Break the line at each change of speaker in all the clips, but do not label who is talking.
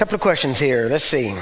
couple of questions here. Let's see.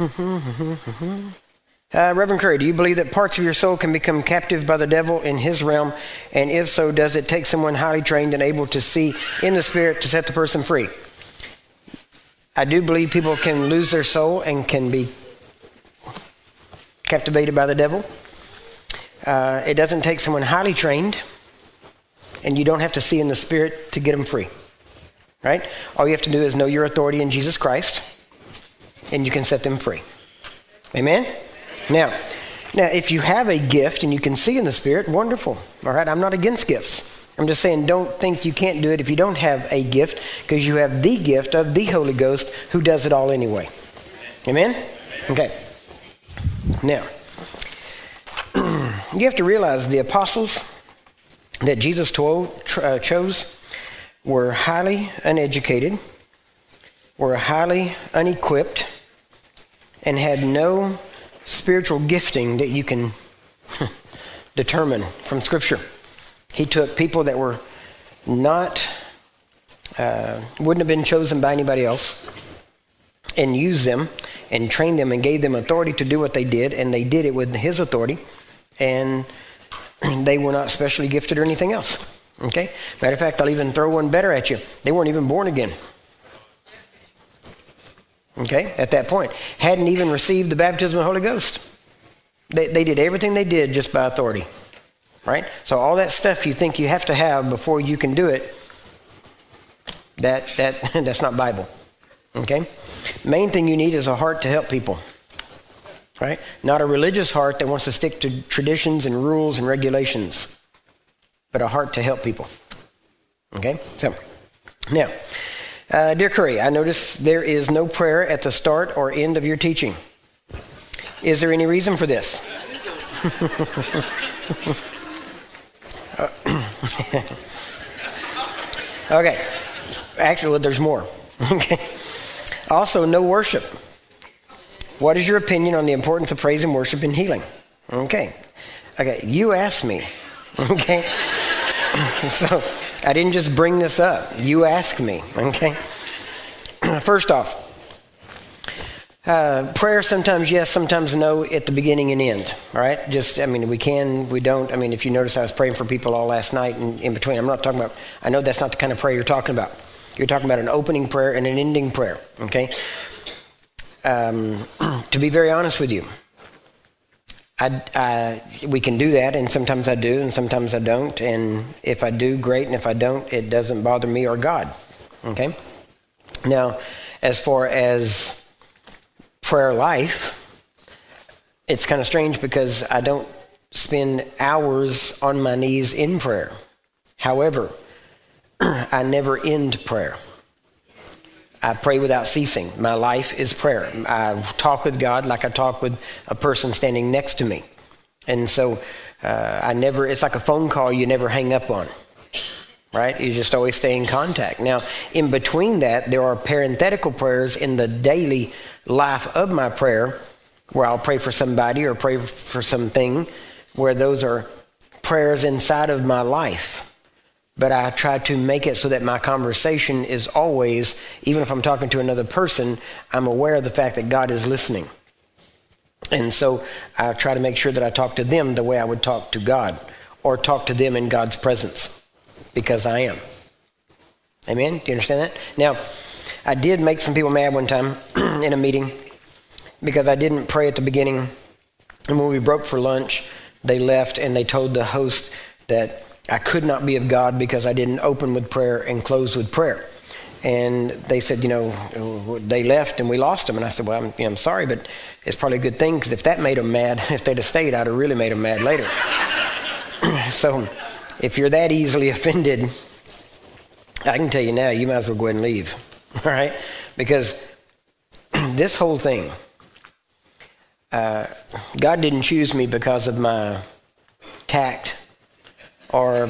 Reverend Curry, do you believe that parts of your soul can become captive by the devil in his realm? And if so, does it take someone highly trained and able to see in the spirit to set the person free? I do believe people can lose their soul and can be captivated by the devil. It doesn't take someone highly trained, and you don't have to see in the spirit to get them free. Right? All you have to do is know your authority in Jesus Christ, and you can set them free. Amen? Now, if you have a gift and you can see in the spirit, wonderful. All right? I'm not against gifts. I'm just saying don't think you can't do it if you don't have a gift, because you have the gift of the Holy Ghost who does it all anyway. Amen? Okay. Now, you have to realize the apostles that Jesus chose were highly uneducated, were highly unequipped, and had no spiritual gifting that you can determine from Scripture. He took people that were not, wouldn't have been chosen by anybody else, and used them and trained them and gave them authority to do what they did, and they did it with his authority, and they were not specially gifted or anything else. Okay? Matter of fact, I'll even throw one better at you. They weren't even born again. Okay? At that point. Hadn't even received the baptism of the Holy Ghost. They did everything they did just by authority. Right? So all that stuff you think you have to have before you can do it, that's not Bible. Okay? Main thing you need is a heart to help people. Right? Not a religious heart that wants to stick to traditions and rules and regulations, but a heart to help people. Okay? So, now, dear Curry, I notice there is no prayer at the start or end of your teaching. Is there any reason for this? Okay. Actually, there's more. Okay. Also, no worship. What is your opinion on the importance of praise and worship in healing? Okay. You asked me. Okay. So I didn't just bring this up. You asked me. Okay. First off, prayer sometimes yes, sometimes no at the beginning and end. All right. We can, we don't. If you notice, I was praying for people all last night and in between. I'm not talking about, I know that's not the kind of prayer you're talking about. You're talking about an opening prayer and an ending prayer. Okay. To be very honest with you, we can do that, and sometimes I do, and sometimes I don't. And if I do, great, and if I don't, it doesn't bother me or God. Okay? Now, as far as prayer life, it's kind of strange because I don't spend hours on my knees in prayer. However, I never end prayer. I pray without ceasing. My life is prayer. I talk with God like I talk with a person standing next to me. And so it's like a phone call you never hang up on, right? You just always stay in contact. Now, in between that, there are parenthetical prayers in the daily life of my prayer where I'll pray for somebody or pray for something, where those are prayers inside of my life. But I try to make it so that my conversation is always, even if I'm talking to another person, I'm aware of the fact that God is listening. And so I try to make sure that I talk to them the way I would talk to God, or talk to them in God's presence, because I am. Amen? Do you understand that? Now, I did make some people mad one time in a meeting because I didn't pray at the beginning. And when we broke for lunch, they left and they told the host that I could not be of God because I didn't open with prayer and close with prayer. And they said, they left and we lost them. And I said, well, I'm sorry, but it's probably a good thing, because if that made them mad, if they'd have stayed, I'd have really made them mad later. So if you're that easily offended, I can tell you now, you might as well go ahead and leave. All right? Because this whole thing, God didn't choose me because of my tact, or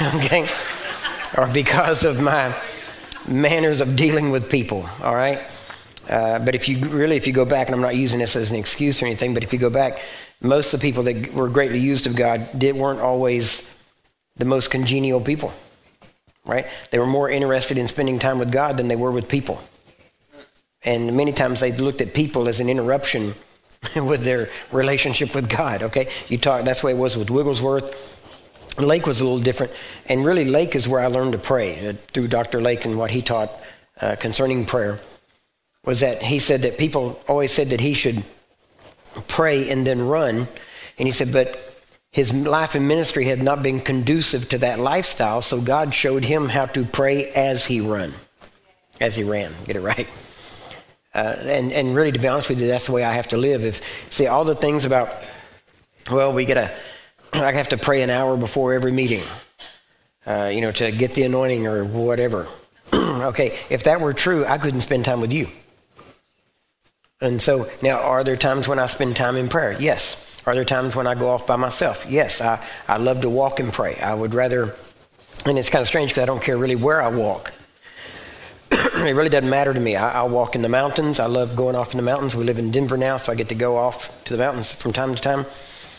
because of my manners of dealing with people, all right? But if you go back, and I'm not using this as an excuse or anything, but if you go back, most of the people that were greatly used of God weren't always the most congenial people, right? They were more interested in spending time with God than they were with people. And many times they looked at people as an interruption with their relationship with God, okay? That's the way it was with Wigglesworth. Lake was a little different. And really, Lake is where I learned to pray, through Dr. Lake and what he taught concerning prayer, was that he said that people always said that he should pray and then run. And he said, but his life and ministry had not been conducive to that lifestyle, so God showed him how to pray as he ran. Get it right. And really, to be honest with you, that's the way I have to live. See, all the things about, well, I have to pray an hour before every meeting, to get the anointing or whatever. Okay, if that were true, I couldn't spend time with you. And so now, are there times when I spend time in prayer? Yes. Are there times when I go off by myself? Yes. I love to walk and pray. I would rather, and it's kind of strange because I don't care really where I walk. It really doesn't matter to me. I'll walk in the mountains. I love going off in the mountains. We live in Denver now, so I get to go off to the mountains from time to time.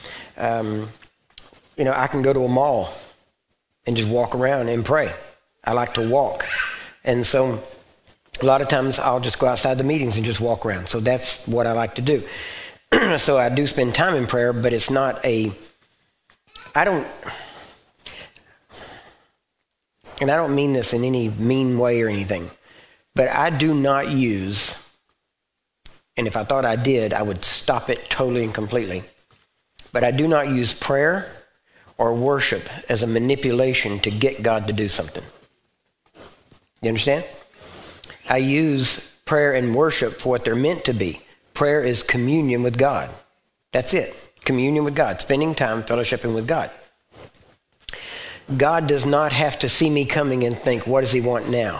I can go to a mall and just walk around and pray. I like to walk. And so a lot of times I'll just go outside the meetings and just walk around. So that's what I like to do. So I do spend time in prayer, but it's not and I don't mean this in any mean way or anything, but I do not use, and if I thought I did, I would stop it totally and completely. But I do not use prayer or worship as a manipulation to get God to do something. You understand? I use prayer and worship for what they're meant to be. Prayer is communion with God. That's it. Communion with God. Spending time fellowshipping with God. God does not have to see me coming and think, what does he want now?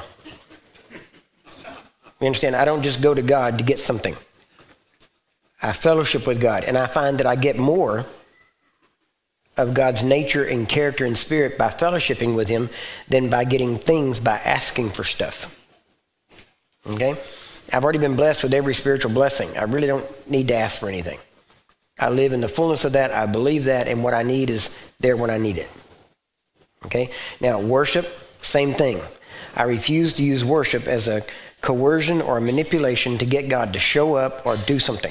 You understand? I don't just go to God to get something. I fellowship with God, and I find that I get more of God's nature and character and spirit by fellowshipping with him than by getting things by asking for stuff. Okay? I've already been blessed with every spiritual blessing. I really don't need to ask for anything. I live in the fullness of that. I believe that, and what I need is there when I need it. Okay? Now, worship, same thing. I refuse to use worship as a coercion or a manipulation to get God to show up or do something.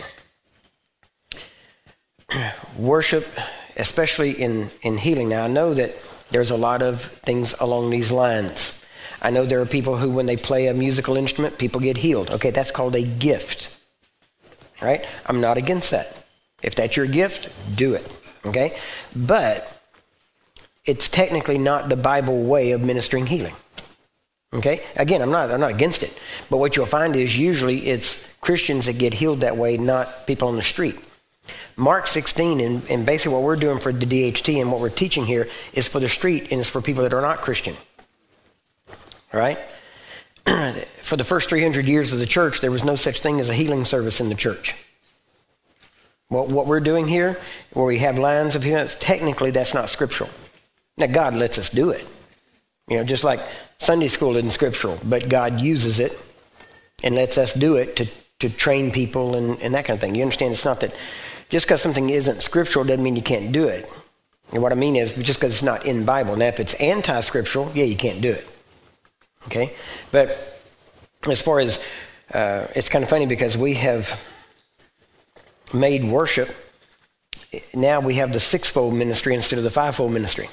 Worship, especially in healing. Now, I know that there's a lot of things along these lines. I know there are people who, when they play a musical instrument, people get healed. Okay, that's called a gift. Right? I'm not against that. If that's your gift, do it. Okay? But it's technically not the Bible way of ministering healing. Okay? Again, I'm not against it. But what you'll find is usually it's Christians that get healed that way, not people on the street. Mark 16, and basically what we're doing for the DHT and what we're teaching here is for the street, and it's for people that are not Christian. All right? For the first 300 years of the church, there was no such thing as a healing service in the church. What we're doing here, where we have lines of healing, technically that's not scriptural. Now, God lets us do it. Just like Sunday school isn't scriptural, but God uses it and lets us do it to train people and that kind of thing. You understand? It's not that just because something isn't scriptural doesn't mean you can't do it. And what I mean is just because it's not in the Bible. Now, if it's anti-scriptural, yeah, you can't do it. Okay? But as far as, it's kind of funny because we have made worship, now we have the sixfold ministry instead of the fivefold ministry.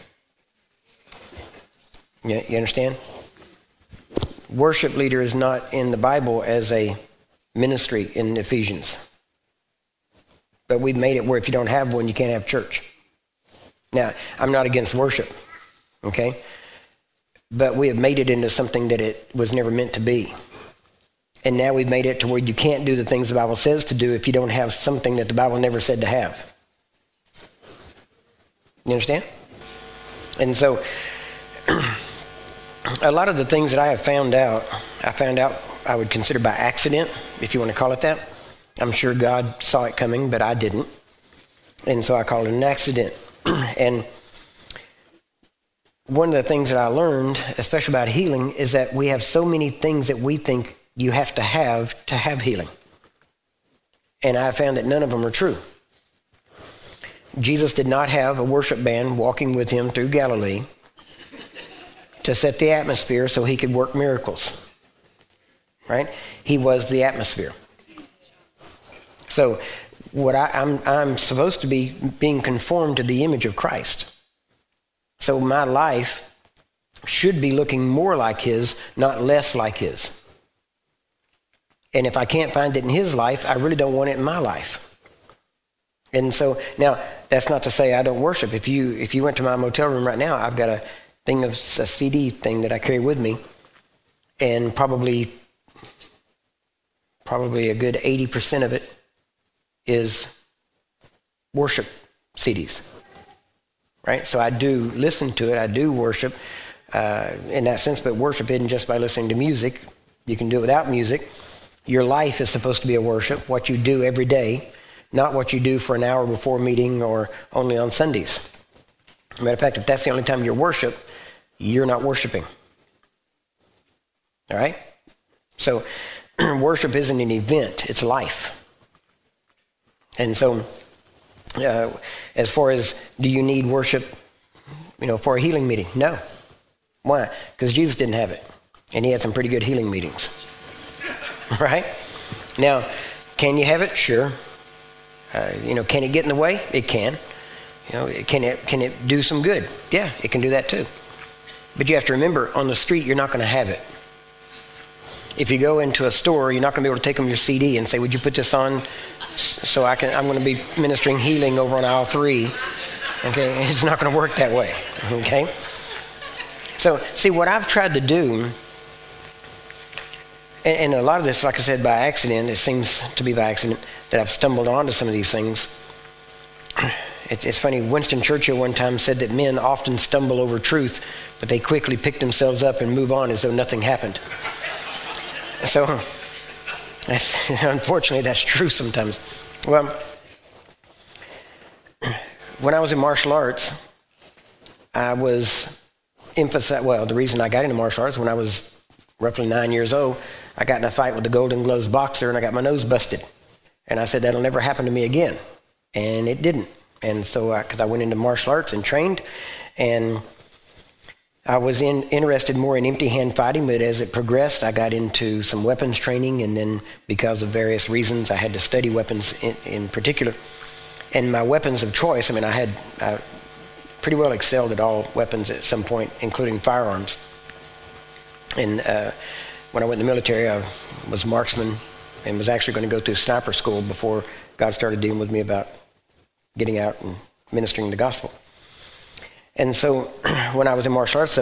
You understand? Worship leader is not in the Bible as a ministry in Ephesians. But we've made it where if you don't have one, you can't have church. Now, I'm not against worship, okay? But we have made it into something that it was never meant to be. And now we've made it to where you can't do the things the Bible says to do if you don't have something that the Bible never said to have. You understand? And so a lot of the things that I found out I would consider by accident, if you want to call it that. I'm sure God saw it coming, but I didn't. And so I call it an accident. And one of the things that I learned, especially about healing, is that we have so many things that we think you have to have healing. And I found that none of them are true. Jesus did not have a worship band walking with him through Galilee to set the atmosphere so he could work miracles. right? He was the atmosphere. So what I'm supposed to be being conformed to the image of Christ. So my life should be looking more like his, not less like his. And if I can't find it in his life, I really don't want it in my life. And so now that's not to say I don't worship. If you went to my motel room right now, I've got a CD thing that I carry with me, and probably a good 80% of it is worship CDs, right? So I do listen to it. I do worship in that sense, but worship isn't just by listening to music. You can do it without music. Your life is supposed to be a worship, what you do every day, not what you do for an hour before meeting or only on Sundays. Matter of fact, if that's the only time you worship, you're not worshiping. All right? So worship isn't an event, it's life. And so as far as do you need worship, for a healing meeting? No. Why? Because Jesus didn't have it. And he had some pretty good healing meetings. Right? Now, can you have it? Sure. Can it get in the way? It can. Can it do some good? Yeah, it can do that too. But you have to remember, on the street, you're not going to have it. If you go into a store, you're not going to be able to take them your CD and say, would you put this on so I'm going to be ministering healing over on aisle 3. Okay, it's not going to work that way. Okay? So, see, what I've tried to do, and a lot of this, like I said, by accident, it seems to be by accident that I've stumbled onto some of these things. It's funny, Winston Churchill one time said that men often stumble over truth, but they quickly pick themselves up and move on as though nothing happened. So, unfortunately, that's true sometimes. Well, when I was in martial arts, I was the reason I got into martial arts, when I was roughly 9 years old, I got in a fight with the Golden Gloves boxer and I got my nose busted. And I said, that'll never happen to me again. And it didn't. And so, because I went into martial arts and trained, and I was interested more in empty hand fighting, but as it progressed, I got into some weapons training, and then because of various reasons, I had to study weapons in particular. And my weapons of choice, I pretty well excelled at all weapons at some point, including firearms. And when I went in the military, I was marksman and was actually going to go through sniper school before God started dealing with me about getting out and ministering the gospel. And so when I was in martial arts,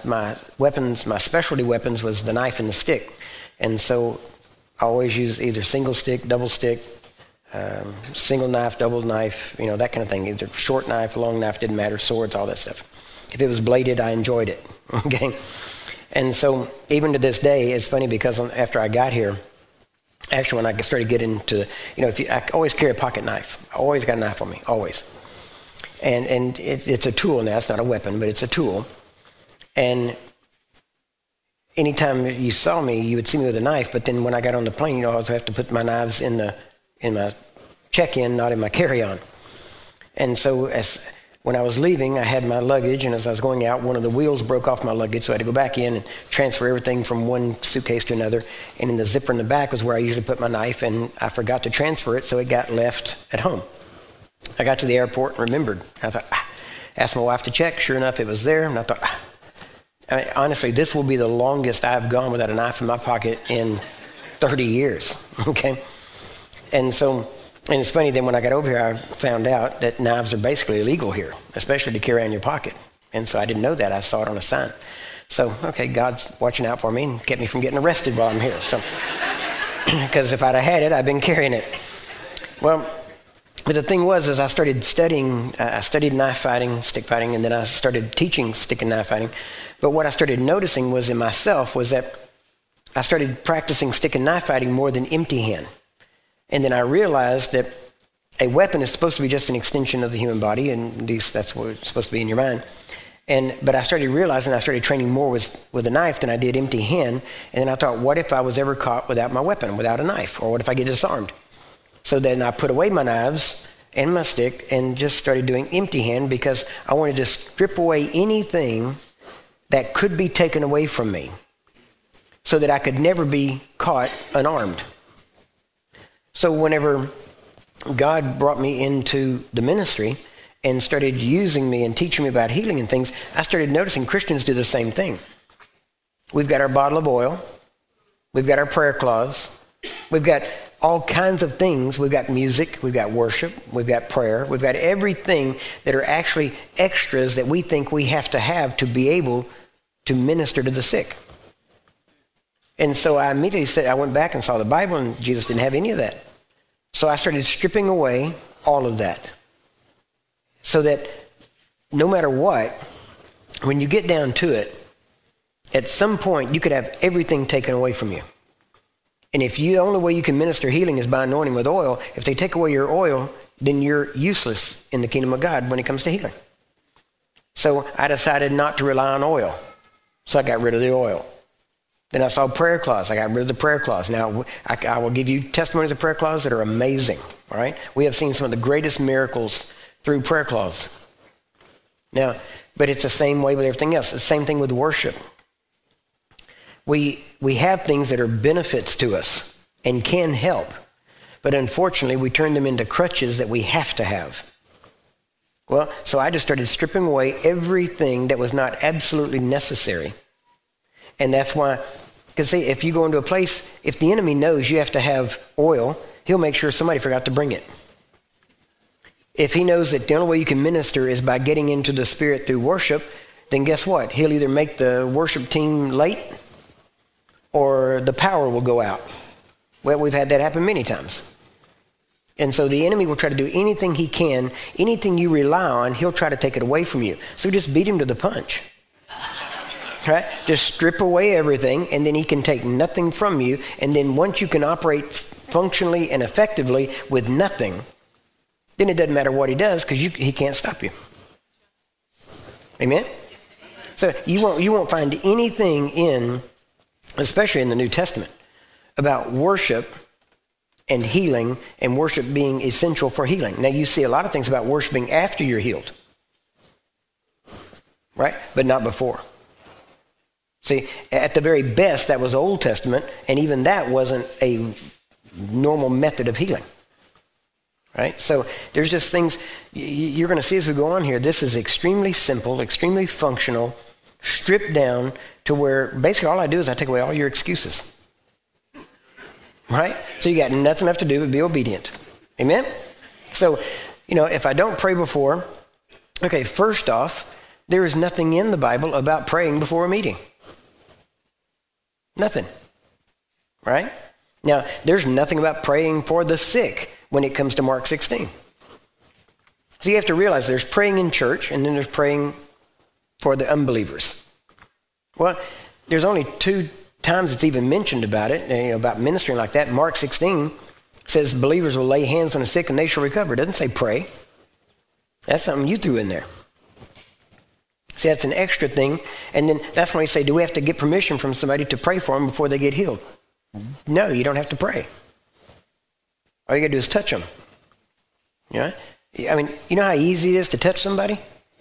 my specialty weapons was the knife and the stick. And so I always used either single stick, double stick, single knife, double knife, that kind of thing. Either short knife, long knife, didn't matter, swords, all that stuff. If it was bladed, I enjoyed it. Okay? And so even to this day, it's funny because after I got here, actually when I started getting into, I always carry a pocket knife. I always got a knife on me, always. And it's a tool now. It's not a weapon, but it's a tool. And anytime you saw me, you would see me with a knife. But then when I got on the plane, I always have to put my knives in my check-in, not in my carry-on. And so when I was leaving, I had my luggage, and as I was going out, one of the wheels broke off my luggage, so I had to go back in and transfer everything from one suitcase to another. And in the zipper in the back was where I usually put my knife, and I forgot to transfer it, so it got left at home. I got to the airport and remembered. I thought, asked my wife to check. Sure enough, it was there. And I thought, honestly, this will be the longest I've gone without a knife in my pocket in 30 years. Okay? And it's funny, then when I got over here, I found out that knives are basically illegal here, especially to carry in your pocket. And so I didn't know that. I saw it on a sign. So, okay, God's watching out for me and kept me from getting arrested while I'm here. So, because if I'd have had it, I'd been carrying it. Well, but the thing was, as I started studying, I studied knife fighting, stick fighting, and then I started teaching stick and knife fighting. But what I started noticing was in myself was that I started practicing stick and knife fighting more than empty hand. And then I realized that a weapon is supposed to be just an extension of the human body, and at least that's what it's supposed to be in your mind. But I started realizing I started training more with a knife than I did empty hand. And then I thought, what if I was ever caught without my weapon, without a knife? Or what if I get disarmed? So then I put away my knives and my stick and just started doing empty hand because I wanted to strip away anything that could be taken away from me so that I could never be caught unarmed. So whenever God brought me into the ministry and started using me and teaching me about healing and things, I started noticing Christians do the same thing. We've got our bottle of oil. We've got our prayer cloths. We've got all kinds of things. We've got music. We've got worship. We've got prayer. We've got everything that are actually extras that we think we have to be able to minister to the sick. And so I immediately said, I went back and saw the Bible, and Jesus didn't have any of that. So I started stripping away all of that, so that no matter what, when you get down to it, at some point you could have everything taken away from you. And if the only way you can minister healing is by anointing with oil, if they take away your oil, then you're useless in the kingdom of God when it comes to healing. So I decided not to rely on oil. So I got rid of the oil. Then I saw prayer cloths. I got rid of the prayer cloths. Now, I will give you testimonies of prayer cloths that are amazing, all right? We have seen some of the greatest miracles through prayer cloths. Now, but it's the same way with everything else. It's the same thing with worship. We have things that are benefits to us and can help, but unfortunately, we turn them into crutches that we have to have. Well, so I just started stripping away everything that was not absolutely necessary. And that's why, because see, if you go into a place, if the enemy knows you have to have oil, he'll make sure somebody forgot to bring it. If he knows that the only way you can minister is by getting into the Spirit through worship, then guess what? He'll either make the worship team late or the power will go out. Well, we've had that happen many times. And so the enemy will try to do anything he can, anything you rely on, he'll try to take it away from you. So just beat him to the punch. Right? Just strip away everything, and then he can take nothing from you. And then once you can operate functionally and effectively with nothing, then it doesn't matter what he does, because he can't stop you. Amen? So you won't find anything in, especially in the New Testament, about worship and healing, and worship being essential for healing. Now you see a lot of things about worshiping after you're healed, right? But not before. See, at the very best, that was Old Testament, and even that wasn't a normal method of healing, right? So there's just things you're going to see as we go on here. This is extremely simple, extremely functional, stripped down to where basically all I do is I take away all your excuses, right? So you got nothing left to do but be obedient. Amen? So, if I don't pray before, okay, first off, there is nothing in the Bible about praying before a meeting. Nothing, right? Now, there's nothing about praying for the sick when it comes to Mark 16. So you have to realize there's praying in church, and then there's praying for the unbelievers. Well, there's only 2 times it's even mentioned about it, about ministering like that. Mark 16 says believers will lay hands on the sick and they shall recover. It doesn't say pray. That's something you threw in there. See, that's an extra thing. And then that's when we say, do we have to get permission from somebody to pray for them before they get healed? No, you don't have to pray. All you got to do is touch them. I mean, you know how easy it is to touch somebody?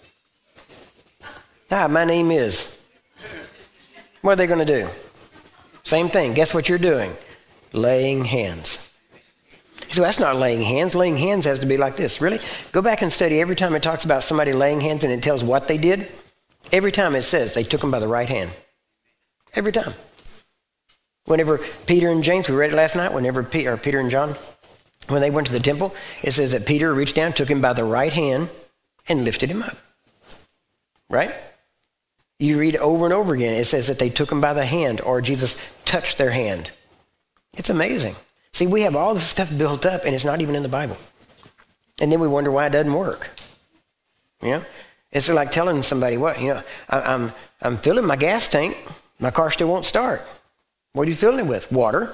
My name is. What are they going to do? Same thing. Guess what you're doing? Laying hands. So that's not laying hands. Laying hands has to be like this. Really? Go back and study every time it talks about somebody laying hands and it tells what they did. Every time it says they took them by the right hand. Every time. Whenever Peter and James, we read it last night, whenever Peter and John, when they went to the temple, it says that Peter reached down, took him by the right hand, and lifted him up. Right? You read over and over again, it says that they took him by the hand, or Jesus touched their hand. It's amazing. See, we have all this stuff built up, and it's not even in the Bible. And then we wonder why it doesn't work. It's like telling somebody, I'm filling my gas tank. My car still won't start. What are you filling it with? Water.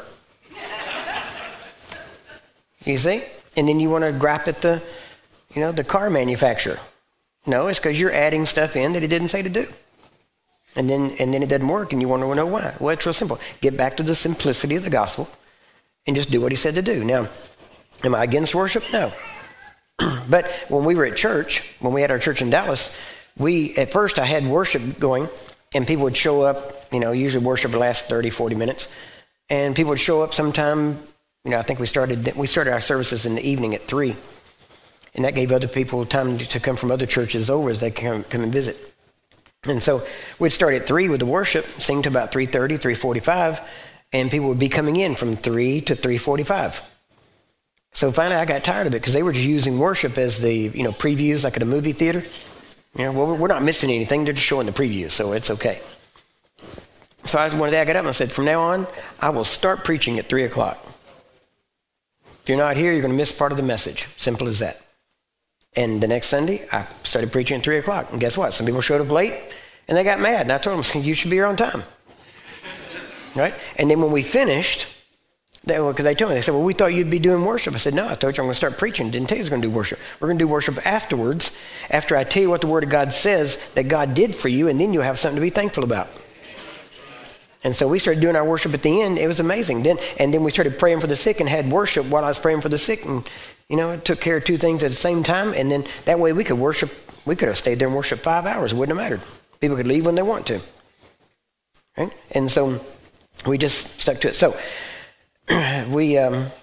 You see? And then you want to gripe at the car manufacturer. No, it's because you're adding stuff in that he didn't say to do. And then it doesn't work, and you want to know why. Well, it's real simple. Get back to the simplicity of the gospel and just do what he said to do. Now, am I against worship? No. But when we were at church, when we had our church in Dallas, at first I had worship going, and people would show up, usually worship would last 30, 40 minutes. And people would show up sometime, I think we started our services in the evening at 3. And that gave other people time to come from other churches over as they come and visit. And so we'd start at 3 with the worship, sing to about 3:30, 3:45, and people would be coming in from 3 to 3:45. So finally I got tired of it because they were just using worship as the, previews like at a movie theater. We're not missing anything. They're just showing the previews, so it's okay. So one day I got up and I said, from now on, I will start preaching at 3 o'clock. If you're not here, you're going to miss part of the message. Simple as that. And the next Sunday, I started preaching at 3 o'clock. And guess what? Some people showed up late, and they got mad. And I told them, you should be here on time. Right? And then when we finished, because they told me, they said, well, we thought you'd be doing worship. I said, no, I told you I'm going to start preaching. Didn't tell you I was going to do worship. We're going to do worship afterwards, after I tell you what the Word of God says that God did for you, and then you'll have something to be thankful about. And so we started doing our worship at the end. It was amazing. Then we started praying for the sick and had worship while I was praying for the sick. And, it took care of 2 things at the same time. And then that way we could worship. We could have stayed there and worshiped 5 hours. It wouldn't have mattered. People could leave when they want to. Right? And so we just stuck to it. So we,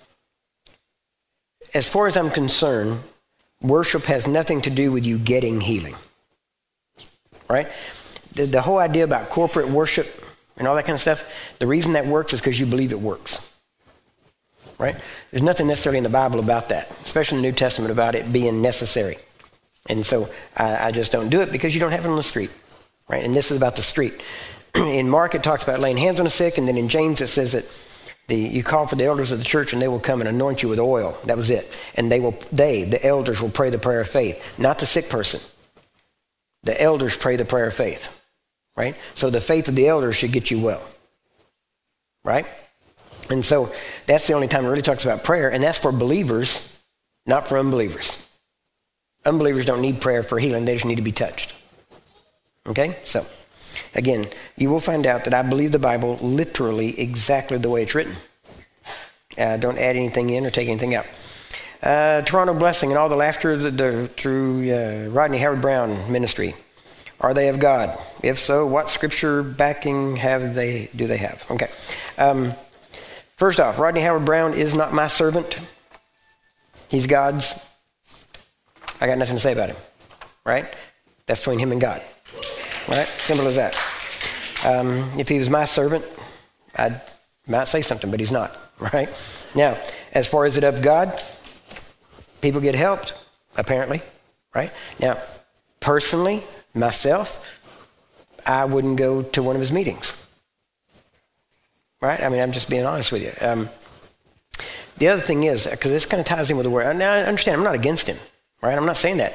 as far as I'm concerned, worship has nothing to do with you getting healing. Right? The whole idea about corporate worship and all that kind of stuff, the reason that works is because you believe it works, right? There's nothing necessarily in the Bible about that, especially in the New Testament, about it being necessary. And so I just don't do it because you don't have it on the street, right? And this is about the street. In Mark, it talks about laying hands on the sick, and then in James, it says that you call for the elders of the church, and they will come and anoint you with oil. That was it. And the elders will pray the prayer of faith, not the sick person. The elders pray the prayer of faith. Right? So the faith of the elders should get you well. Right? And so that's the only time it really talks about prayer, and that's for believers, not for unbelievers. Unbelievers don't need prayer for healing. They just need to be touched. Okay? So, again, you will find out that I believe the Bible literally exactly the way it's written. Don't add anything in or take anything out. Toronto Blessing and all the laughter through Rodney Howard-Browne ministry. Are they of God? If so, what scripture backing do they have? Okay. First off, Rodney Howard-Browne is not my servant. He's God's. I got nothing to say about him. Right? That's between him and God. Right? Simple as that. If he was my servant, I might say something, but he's not. Right? Now, as far as it of God, people get helped, apparently. Right? Now, personally, myself, I wouldn't go to one of his meetings. Right? I mean, I'm just being honest with you. The other thing is, because this kind of ties in with the word. Now, I understand, I'm not against him. Right? I'm not saying that.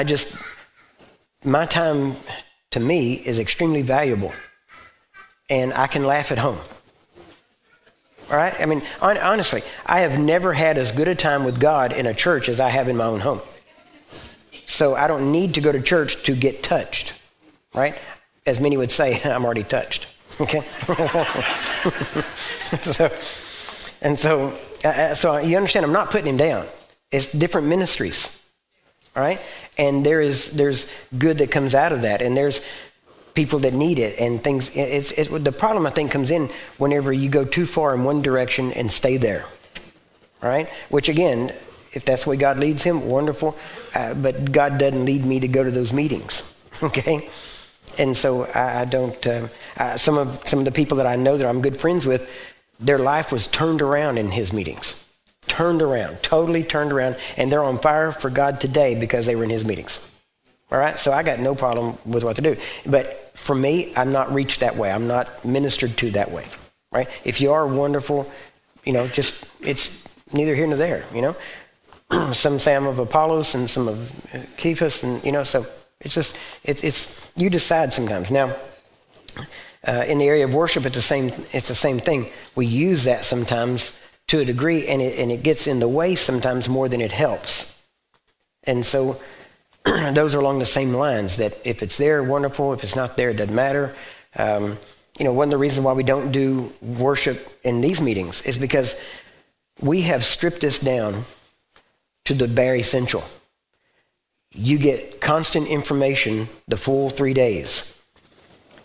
My time, to me, is extremely valuable. And I can laugh at home. All right? I mean, honestly, I have never had as good a time with God in a church as I have in my own home. So I don't need to go to church to get touched, right? As many would say, I'm already touched, okay? So you understand, I'm not putting him down. It's different ministries, all right? And there's good that comes out of that, and there's people that need it and things. The problem, I think, comes in whenever you go too far in one direction and stay there, all right? Which, again, if that's the way God leads him, wonderful. But God doesn't lead me to go to those meetings, okay? And so I don't. Some of the people that I know that I'm good friends with, their life was turned around in his meetings. Totally turned around, and they're on fire for God today because they were in his meetings. All right? So I got no problem with what to do. But for me, I'm not reached that way. I'm not ministered to that way, right? If you are wonderful, it's neither here nor there, Some say I'm of Apollos and some of Cephas, and so it's you decide sometimes. Now, in the area of worship, it's the same thing. We use that sometimes to a degree, and it gets in the way sometimes more than it helps. And so those are along the same lines. That if it's there, wonderful. If it's not there, it doesn't matter. One of the reasons why we don't do worship in these meetings is because we have stripped this down to the bare essential. You get constant information the full 3 days.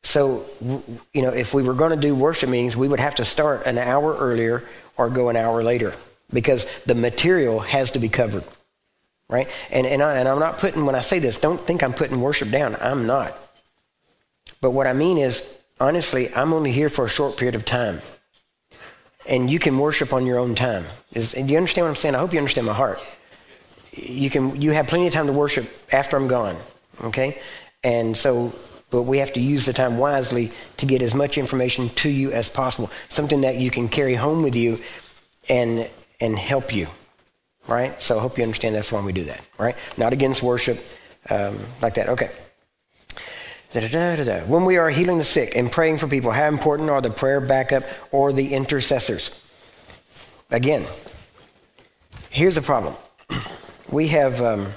So, if we were going to do worship meetings, we would have to start an hour earlier or go an hour later because the material has to be covered, right? And I'm not putting, when I say this, don't think I'm putting worship down. I'm not. But what I mean is, honestly, I'm only here for a short period of time. And you can worship on your own time. Do you understand what I'm saying? I hope you understand my heart. You have plenty of time to worship after I'm gone, okay? And so, but we have to use the time wisely to get as much information to you as possible. Something that you can carry home with you and help you, right? So I hope you understand that's why we do that, right? Not against worship like that. Okay. When we are healing the sick and praying for people, how important are the prayer backup or the intercessors? Again, here's the problem. We have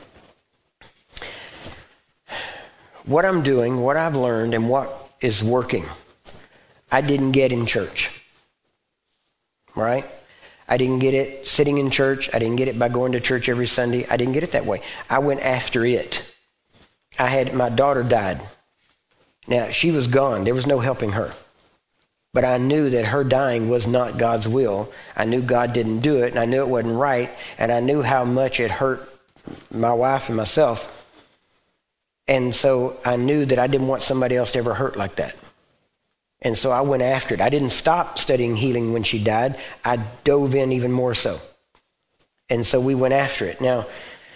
what I'm doing, what I've learned, and what is working, I didn't get in church, right? I didn't get it sitting in church. I didn't get it by going to church every Sunday. I didn't get it that way. I went after it. My daughter died. Now, she was gone. There was no helping her. But I knew that her dying was not God's will. I knew God didn't do it, and I knew it wasn't right, and I knew how much it hurt my wife and myself. And so I knew that I didn't want somebody else to ever hurt like that. And so I went after it. I didn't stop studying healing when she died. I dove in even more so. And so we went after it. Now,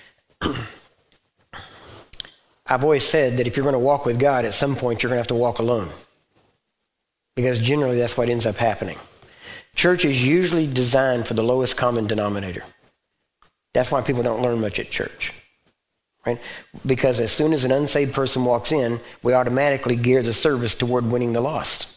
I've always said that if you're going to walk with God, at some point you're going to have to walk alone. Because generally that's what ends up happening. Church is usually designed for the lowest common denominator. That's why people don't learn much at church. Right? Because as soon as an unsaved person walks in, we automatically gear the service toward winning the lost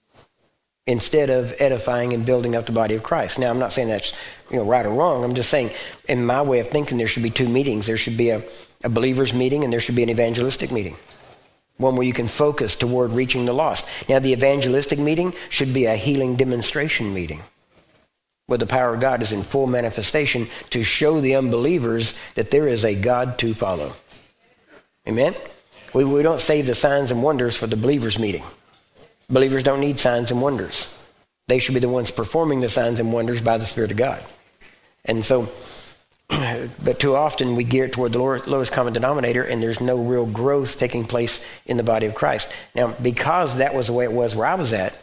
instead of edifying and building up the body of Christ. Now, I'm not saying that's right or wrong. I'm just saying, in my way of thinking, there should be two meetings. There should be a believer's meeting and there should be an evangelistic meeting. One where you can focus toward reaching the lost. Now, the evangelistic meeting should be a healing demonstration meeting where the power of God is in full manifestation to show the unbelievers that there is a God to follow. Amen? We don't save the signs and wonders for the believers' meeting. Believers don't need signs and wonders. They should be the ones performing the signs and wonders by the Spirit of God. And so, but too often we gear it toward the lowest common denominator, and there's no real growth taking place in the body of Christ. Now, because that was the way it was where I was at,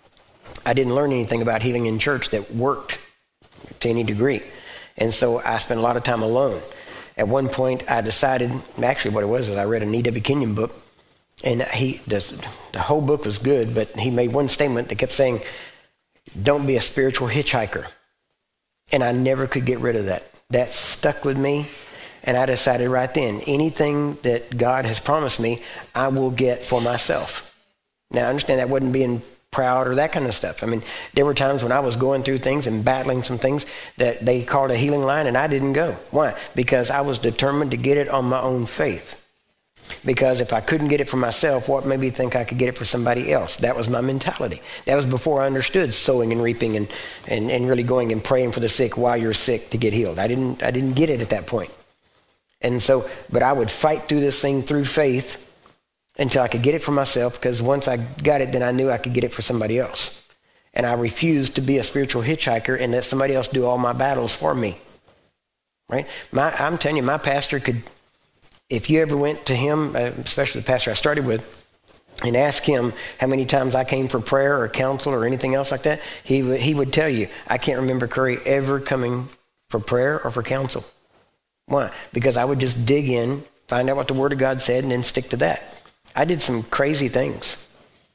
I didn't learn anything about healing in church that worked to any degree. And so I spent a lot of time alone. At one point, I decided, actually what it was is I read an E.W. Kenyon book, and the whole book was good, but he made one statement that kept saying, don't be a spiritual hitchhiker. And I never could get rid of that. That stuck with me, and I decided right then, anything that God has promised me, I will get for myself. Now, I understand that wasn't being proud or that kind of stuff. I mean, there were times when I was going through things and battling some things that they called a healing line, and I didn't go. Why? Because I was determined to get it on my own faith. Because if I couldn't get it for myself, what made me think I could get it for somebody else? That was my mentality. That was before I understood sowing and reaping and really going and praying for the sick while you're sick to get healed. I didn't get it at that point. And so, but I would fight through this thing through faith until I could get it for myself, because once I got it, then I knew I could get it for somebody else. And I refused to be a spiritual hitchhiker and let somebody else do all my battles for me. Right? I'm telling you, my pastor could, if you ever went to him, especially the pastor I started with, and asked him how many times I came for prayer or counsel or anything else like that, he would tell you, I can't remember Curry ever coming for prayer or for counsel. Why? Because I would just dig in, find out what the Word of God said, and then stick to that. I did some crazy things.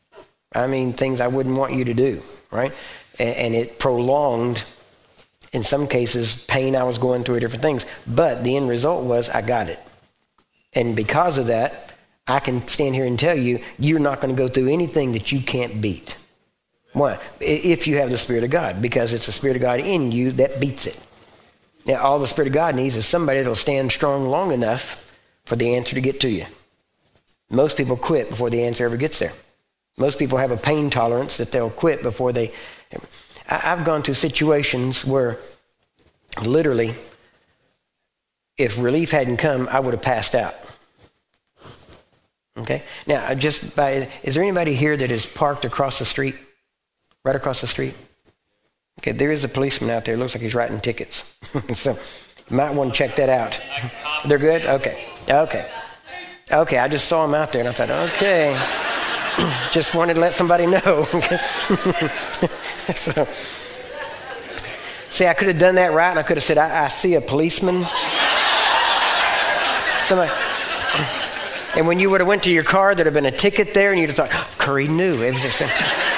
I mean, things I wouldn't want you to do, right? And it prolonged, in some cases, pain I was going through, different things. But the end result was I got it. And because of that, I can stand here and tell you, you're not going to go through anything that you can't beat. Why? If you have the Spirit of God, because it's the Spirit of God in you that beats it. Now, all the Spirit of God needs is somebody that will stand strong long enough for the answer to get to you. Most people quit before the answer ever gets there. Most people have a pain tolerance that they'll quit before they... I've gone through situations where literally, if relief hadn't come, I would have passed out. Okay? Now, is there anybody here that is parked across the street? Right across the street? Okay, there is a policeman out there. Looks like he's writing tickets. So you might want to check that out. They're good? Okay. Okay, I just saw him out there and I thought, okay. Just wanted to let somebody know. So, see, I could have done that right and I could have said, I see a policeman. Somebody. And when you would have went to your car, there'd have been a ticket there and you'd have thought, Curry knew. It was just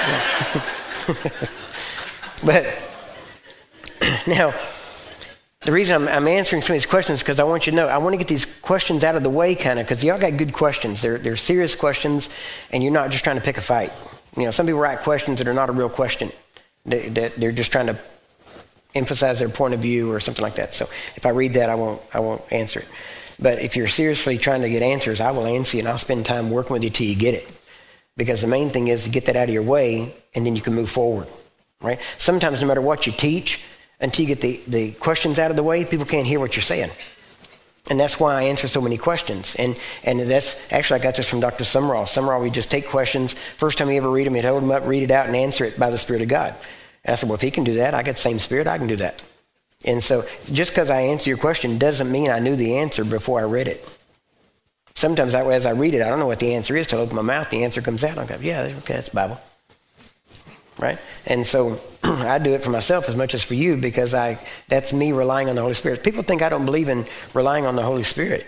But now, the reason I'm answering some of these questions is because I want you to know, I want to get these questions out of the way kind of, because y'all got good questions. They're serious questions, and you're not just trying to pick a fight. You know, some people write questions that are not a real question. They're just trying to emphasize their point of view or something like that. So if I read that, I won't answer it. But if you're seriously trying to get answers, I will answer you, and I'll spend time working with you till you get it. Because the main thing is to get that out of your way, and then you can move forward. Right? Sometimes no matter what you teach, until you get the questions out of the way, people can't hear what you're saying. And that's why I answer so many questions. And that's, actually I got this from Dr. Sumrall. Sumrall, we just take questions. First time he ever read them, he'd hold them up, read it out, and answer it by the Spirit of God. And I said, well, if he can do that, I got the same Spirit, I can do that. And so just because I answer your question doesn't mean I knew the answer before I read it. Sometimes as I read it, I don't know what the answer is till I open my mouth, the answer comes out. I go, yeah, okay, that's Bible. Right? And so I do it for myself as much as for you because that's me relying on the Holy Spirit. People think I don't believe in relying on the Holy Spirit.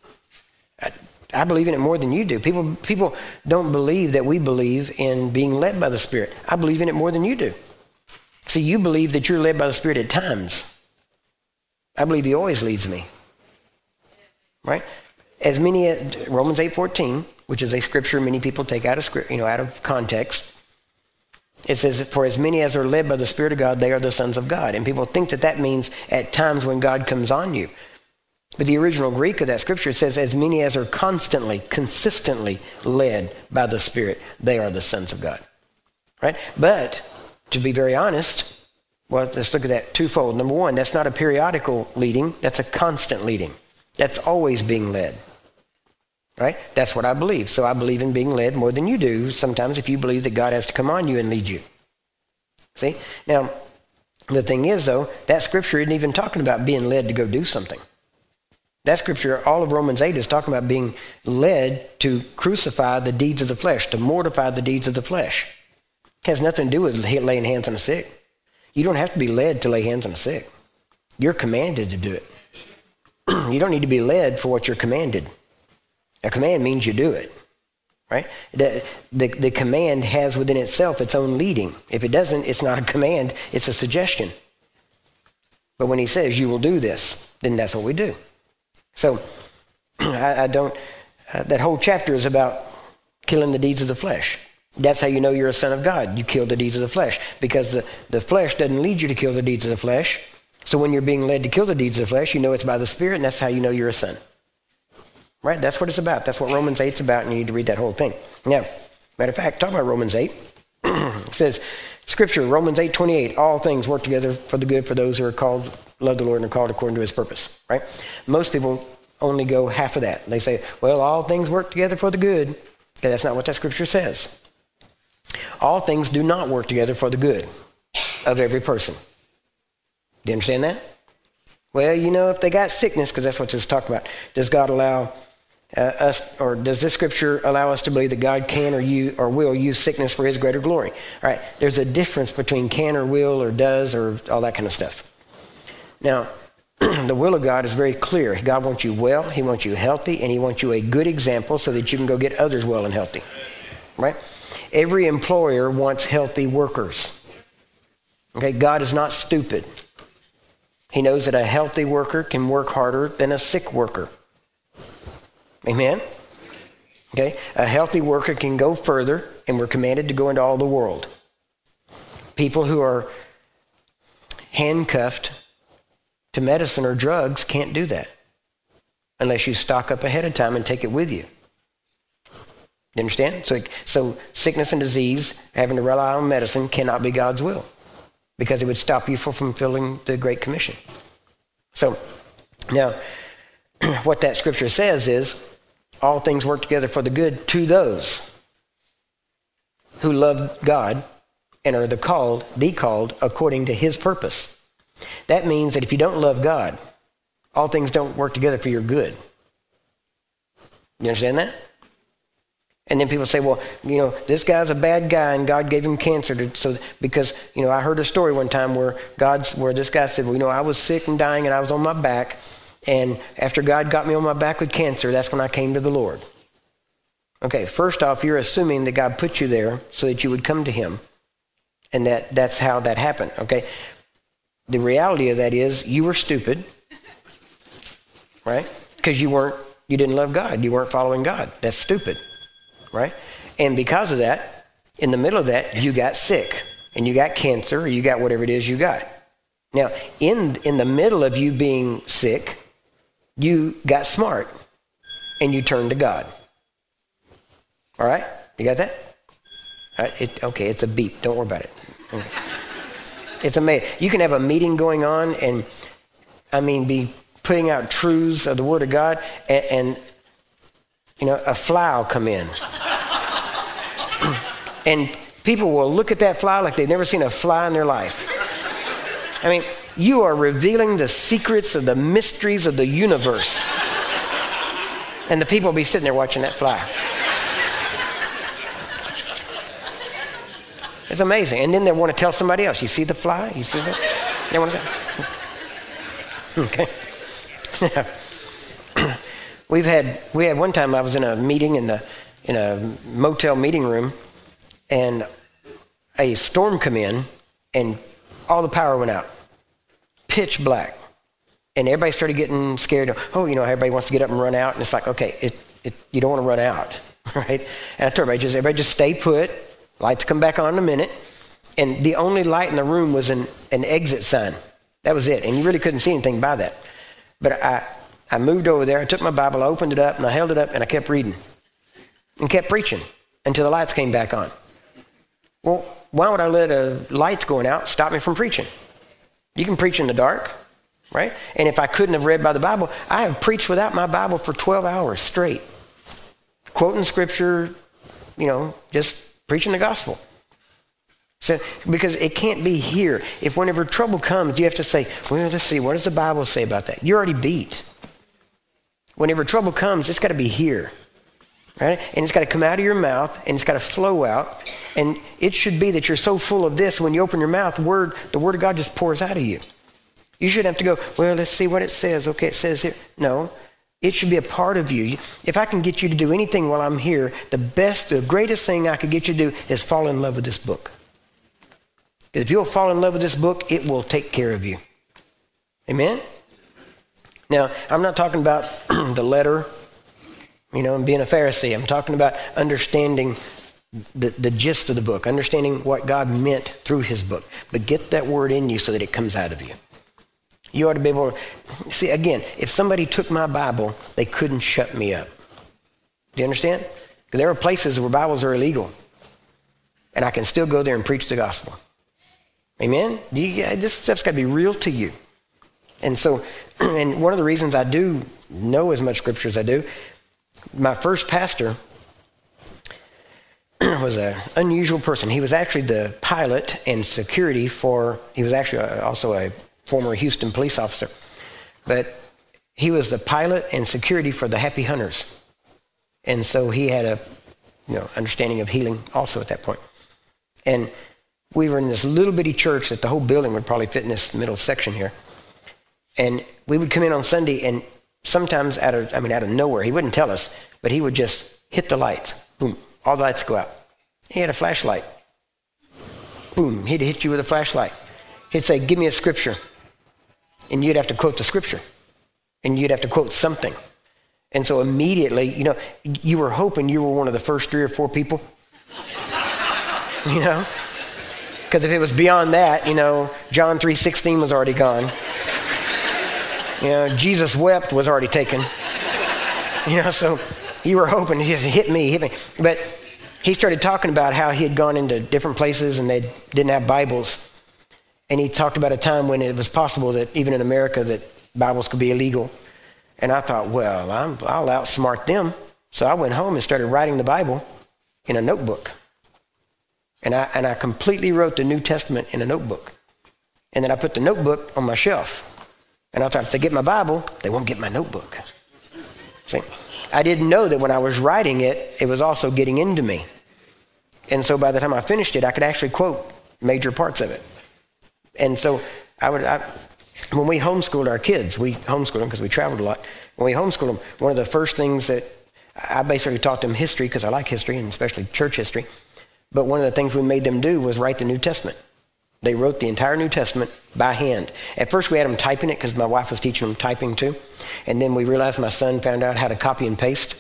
I believe in it more than you do. People don't believe that we believe in being led by the Spirit. I believe in it more than you do. See, you believe that you're led by the Spirit at times. I believe He always leads me. Right? As many, Romans 8:14, which is a scripture many people take out of context. It says, for as many as are led by the Spirit of God, they are the sons of God. And people think that means at times when God comes on you. But the original Greek of that scripture says, as many as are consistently led by the Spirit, they are the sons of God. Right? But, to be very honest, well, let's look at that twofold. Number one, that's not a periodical leading. That's a constant leading. That's always being led. Right? That's what I believe. So I believe in being led more than you do sometimes if you believe that God has to come on you and lead you. See? Now, the thing is, though, that scripture isn't even talking about being led to go do something. That scripture, all of Romans 8 is talking about being led to crucify the deeds of the flesh, to mortify the deeds of the flesh. It has nothing to do with laying hands on the sick. You don't have to be led to lay hands on the sick. You're commanded to do it. You don't need to be led for what you're commanded. A command means you do it, right? The command has within itself its own leading. If it doesn't, it's not a command, it's a suggestion. But when He says, you will do this, then that's what we do. So that whole chapter is about killing the deeds of the flesh. That's how you know you're a son of God. You kill the deeds of the flesh because the flesh doesn't lead you to kill the deeds of the flesh. So when you're being led to kill the deeds of the flesh, you know it's by the Spirit, and that's how you know you're a son. Right? That's what it's about. That's what Romans 8's about, and you need to read that whole thing. Now, matter of fact, talking about Romans 8, it says, Scripture, Romans 8:28, all things work together for the good for those who are called, love the Lord, and are called according to His purpose. Right? Most people only go half of that. They say, well, all things work together for the good. Okay, that's not what that Scripture says. All things do not work together for the good of every person. Do you understand that? Well, if they got sickness, because that's what this is talking about, does God allow us, or does this scripture allow us to believe that God can or will use sickness for His greater glory? All right, there's a difference between can or will or does or all that kind of stuff. Now, the will of God is very clear. God wants you well, He wants you healthy, and He wants you a good example so that you can go get others well and healthy. Right? Every employer wants healthy workers. Okay, God is not stupid. He knows that a healthy worker can work harder than a sick worker. Amen? Okay? A healthy worker can go further, and we're commanded to go into all the world. People who are handcuffed to medicine or drugs can't do that unless you stock up ahead of time and take it with you. You understand? So sickness and disease, having to rely on medicine, cannot be God's will because it would stop you from fulfilling the Great Commission. So now, what that scripture says is, all things work together for the good to those who love God and are the called according to his purpose. That means that if you don't love God, all things don't work together for your good. You understand that? And then people say, well, this guy's a bad guy and God gave him cancer. Because I heard a story one time where this guy said, well, I was sick and dying and I was on my back. And after God got me on my back with cancer, that's when I came to the Lord. Okay, first off, you're assuming that God put you there so that you would come to him. And that's how that happened, okay? The reality of that is you were stupid, right? Because you didn't love God. You weren't following God. That's stupid, right? And because of that, in the middle of that, you got sick and you got cancer or you got whatever it is you got. Now, in the middle of you being sick, you got smart and you turned to God. All right? You got that? All right, okay, it's a beep. Don't worry about it. Okay. It's amazing. You can have a meeting going on and, be putting out truths of the Word of God, and a fly will come in. And people will look at that fly like they've never seen a fly in their life. You are revealing the secrets of the mysteries of the universe. And the people will be sitting there watching that fly. It's amazing. And then they want to tell somebody else. You see the fly? You see that? They want to Okay. We had one time I was in a meeting in a motel meeting room, and a storm come in and all the power went out. Pitch black. And everybody started getting scared. Everybody wants to get up and run out. And it's like, okay, you don't want to run out, right? And I told everybody just stay put. Lights come back on in a minute. And the only light in the room was an exit sign. That was it. And you really couldn't see anything by that. But I moved over there. I took my Bible, I opened it up, and I held it up, and I kept reading. And kept preaching until the lights came back on. Well, why would I let lights going out stop me from preaching? You can preach in the dark, right? And if I couldn't have read by the Bible, I have preached without my Bible for 12 hours straight. Quoting scripture, just preaching the gospel. So, because it can't be here. If whenever trouble comes, you have to say, well, let's see, what does the Bible say about that? You're already beat. Whenever trouble comes, it's got to be here. Right? And it's got to come out of your mouth, and it's got to flow out. And it should be that you're so full of this, when you open your mouth, the word of God just pours out of you. You shouldn't have to go, well, let's see what it says. Okay, it says here. No, it should be a part of you. If I can get you to do anything while I'm here, the greatest thing I could get you to do is fall in love with this book. If you'll fall in love with this book, it will take care of you. Amen? Now, I'm not talking about the letter, and being a Pharisee. I'm talking about understanding the gist of the book, understanding what God meant through his book. But get that word in you so that it comes out of you. You ought to be able to, see, again, if somebody took my Bible, they couldn't shut me up. Do you understand? Because there are places where Bibles are illegal. And I can still go there and preach the gospel. Amen? This stuff's got to be real to you. And so, and one of the reasons I do know as much scripture as I do, my first pastor was an unusual person. He was actually the pilot and security he was actually also a former Houston police officer. But he was the pilot and security for the Happy Hunters. And so he had a understanding of healing also at that point. And we were in this little bitty church that the whole building would probably fit in this middle section here. And we would come in on Sunday, and sometimes out of nowhere, he wouldn't tell us, but he would just hit the lights. Boom, all the lights go out. He had a flashlight. Boom, he'd hit you with a flashlight. He'd say, give me a scripture. And you'd have to quote the scripture. And you'd have to quote something. And so immediately, you were hoping you were one of the first 3 or 4 people. Because if it was beyond that, John 3:16 was already gone. Jesus wept was already taken. So you were hoping he just hit me. But he started talking about how he had gone into different places and they didn't have Bibles. And he talked about a time when it was possible that even in America that Bibles could be illegal. And I thought, well, I'll outsmart them. So I went home and started writing the Bible in a notebook. And I completely wrote the New Testament in a notebook. And then I put the notebook on my shelf. And if they get my Bible, they won't get my notebook. See? I didn't know that when I was writing it, it was also getting into me. And so by the time I finished it, I could actually quote major parts of it. And so when we homeschooled our kids, we homeschooled them because we traveled a lot. When we homeschooled them, one of the first things that I basically taught them history, because I like history, and especially church history. But one of the things we made them do was write the New Testament. They wrote the entire New Testament by hand. At first we had them typing it because my wife was teaching them typing too. And then we realized my son found out how to copy and paste.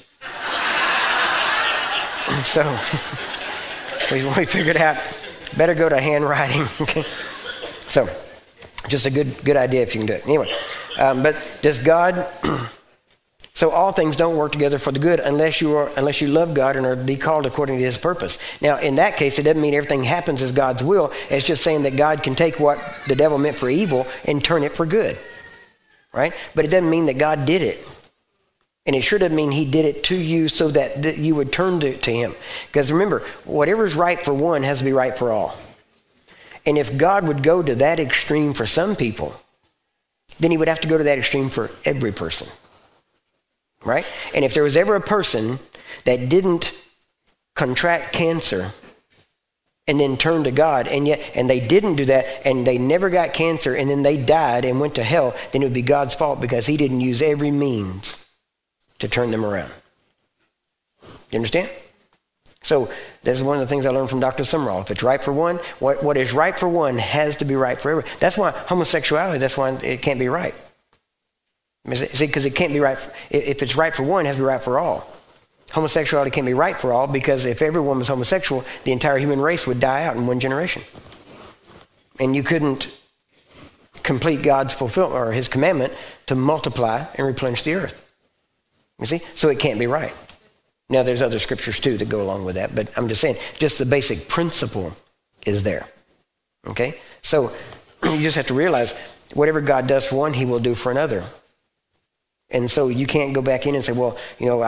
So we figured out better go to handwriting. Okay. So just a good idea if you can do it. Anyway, but does God... So all things don't work together for the good unless you love God and are be called according to his purpose. Now, in that case, it doesn't mean everything happens as God's will. It's just saying that God can take what the devil meant for evil and turn it for good. Right? But it doesn't mean that God did it. And it sure doesn't mean he did it to you so that you would turn to him. Because remember, whatever's right for one has to be right for all. And if God would go to that extreme for some people, then he would have to go to that extreme for every person. Right? And if there was ever a person that didn't contract cancer and then turn to God, and they didn't do that, and they never got cancer, and then they died and went to hell, then it would be God's fault because he didn't use every means to turn them around. You understand? So this is one of the things I learned from Dr. Sumrall. If it's right for one, what is right for one has to be right for everyone. That's why homosexuality, that's why it can't be right. See, because it can't be right. If it's right for one, it has to be right for all. Homosexuality can't be right for all because if everyone was homosexual, the entire human race would die out in one generation. And you couldn't complete God's fulfillment or his commandment to multiply and replenish the earth. You see? So it can't be right. Now, there's other scriptures too that go along with that, but I'm just saying, just the basic principle is there. Okay? So you just have to realize whatever God does for one, he will do for another. And so you can't go back in and say, well,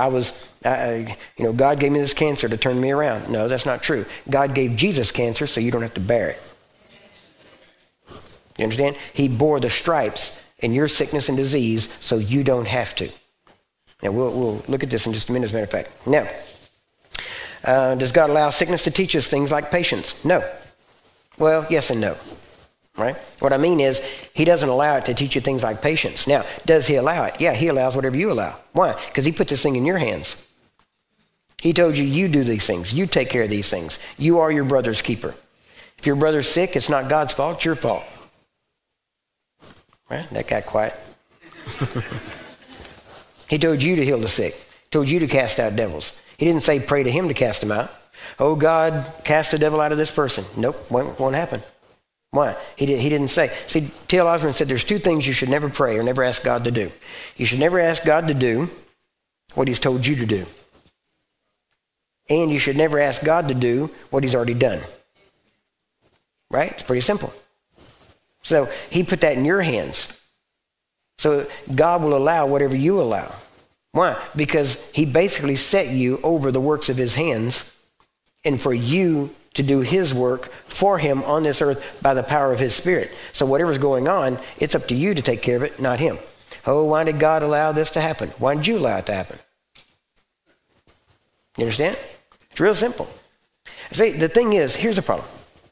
God gave me this cancer to turn me around. No, that's not true. God gave Jesus cancer so you don't have to bear it. You understand? He bore the stripes in your sickness and disease so you don't have to. Now, we'll look at this in just a minute, as a matter of fact. Now, does God allow sickness to teach us things like patience? No. Well, yes and no. Right? What I mean is, he doesn't allow it to teach you things like patience. Now, does he allow it? Yeah, he allows whatever you allow. Why? Because he put this thing in your hands. He told you, you do these things. You take care of these things. You are your brother's keeper. If your brother's sick, it's not God's fault, it's your fault. Right? That got quiet. He told you to heal the sick. He told you to cast out devils. He didn't say pray to him to cast them out. Oh, God, cast the devil out of this person. Nope, won't happen. Why? He didn't say. See, T.L. Osborne said there's two things you should never pray or never ask God to do. You should never ask God to do what he's told you to do. And you should never ask God to do what he's already done. Right? It's pretty simple. So he put that in your hands. So God will allow whatever you allow. Why? Because he basically set you over the works of his hands and for you to do his work for him on this earth by the power of his Spirit. So whatever's going on, it's up to you to take care of it, not him. Oh, why did God allow this to happen? Why did you allow it to happen? You understand? It's real simple. See, the thing is, here's the problem.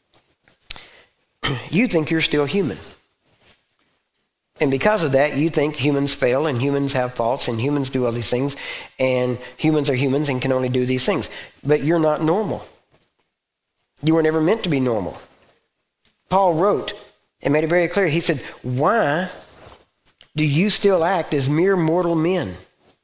You think you're still human. And because of that, you think humans fail and humans have faults and humans do all these things and humans are humans and can only do these things. But you're not normal. You were never meant to be normal. Paul wrote and made it very clear. He said, why do you still act as mere mortal men?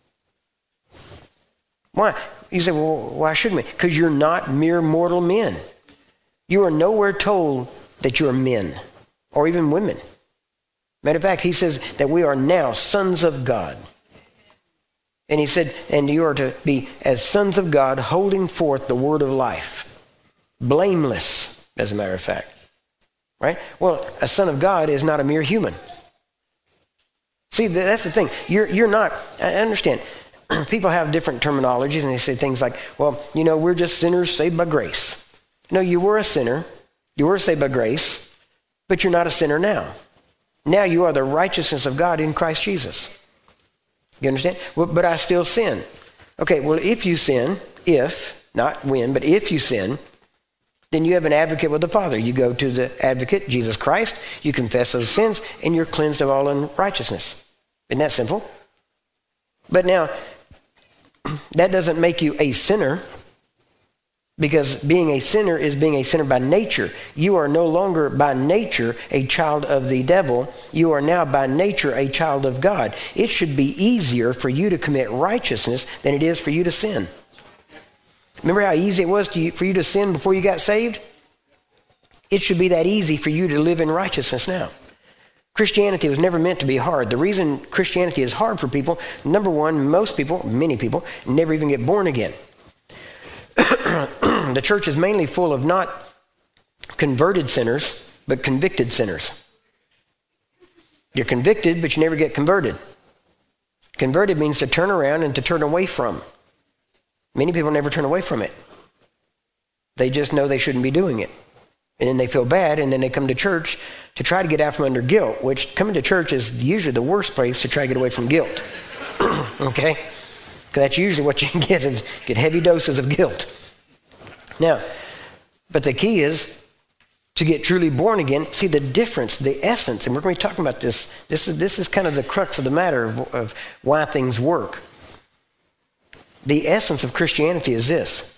Why? You say, well, why shouldn't we? Because you're not mere mortal men. You are nowhere told that you're men or even women. Matter of fact, he says that we are now sons of God. And he said, and you are to be as sons of God holding forth the word of life. Blameless, as a matter of fact. Right? Well, a son of God is not a mere human. See, that's the thing. You're not, I understand, people have different terminologies, and they say things like, well, we're just sinners saved by grace. No, you were a sinner. You were saved by grace, but you're not a sinner now. Now you are the righteousness of God in Christ Jesus. You understand? Well, but I still sin. Okay, well, if you sin, not when, but if you sin, then you have an advocate with the Father. You go to the advocate, Jesus Christ, you confess those sins, and you're cleansed of all unrighteousness. Isn't that simple? But now, that doesn't make you a sinner, because being a sinner is being a sinner by nature. You are no longer by nature a child of the devil. You are now by nature a child of God. It should be easier for you to commit righteousness than it is for you to sin. Remember how easy it was for you to sin before you got saved? It should be that easy for you to live in righteousness now. Christianity was never meant to be hard. The reason Christianity is hard for people, number one, many people, never even get born again. The church is mainly full of not converted sinners, but convicted sinners. You're convicted, but you never get converted. Converted means to turn around and to turn away from. Many people never turn away from it. They just know they shouldn't be doing it. And then they feel bad, and then they come to church to try to get out from under guilt, which coming to church is usually the worst place to try to get away from guilt. Okay? Because that's usually what you can get heavy doses of guilt. Now, but the key is to get truly born again. See the difference, the essence, and we're going to be talking about this. This is kind of the crux of the matter of why things work. The essence of Christianity is this.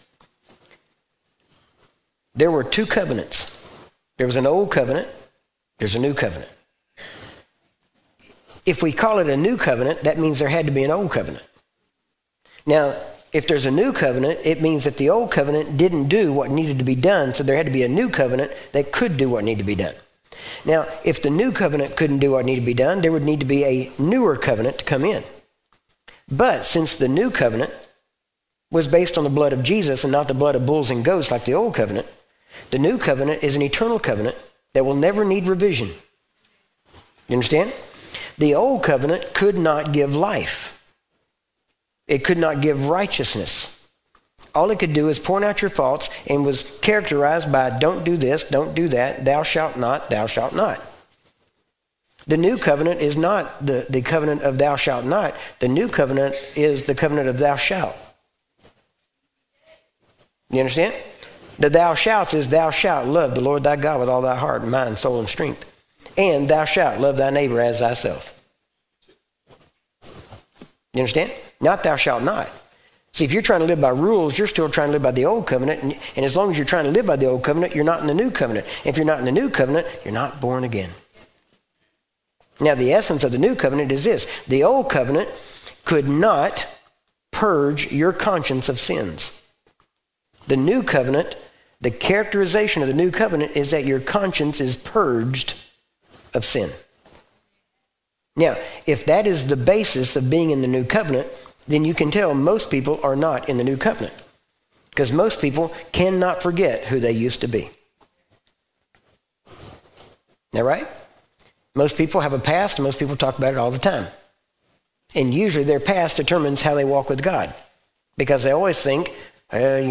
There were two covenants. There was an old covenant. There's a new covenant. If we call it a new covenant, that means there had to be an old covenant. Now, if there's a new covenant, it means that the old covenant didn't do what needed to be done, so there had to be a new covenant that could do what needed to be done. Now, if the new covenant couldn't do what needed to be done, there would need to be a newer covenant to come in. But since the new covenant was based on the blood of Jesus and not the blood of bulls and goats like the old covenant, the new covenant is an eternal covenant that will never need revision. You understand? The old covenant could not give life. It could not give righteousness. All it could do is point out your faults and was characterized by don't do this, don't do that, thou shalt not, thou shalt not. The new covenant is not the covenant of thou shalt not. The new covenant is the covenant of thou shalt. You understand? The thou shalt is thou shalt love the Lord thy God with all thy heart, mind, soul, and strength. And thou shalt love thy neighbor as thyself. You understand? Not thou shalt not. See, if you're trying to live by rules, you're still trying to live by the old covenant. And as long as you're trying to live by the old covenant, you're not in the new covenant. If you're not in the new covenant, you're not born again. Now, the essence of the new covenant is this. The old covenant could not purge your conscience of sins. The new covenant, the characterization of the new covenant is that your conscience is purged of sin. Now, if that is the basis of being in the new covenant, then you can tell most people are not in the new covenant. Because most people cannot forget who they used to be. Is that right? Most people have a past, and most people talk about it all the time. And usually their past determines how they walk with God. Because they always think, but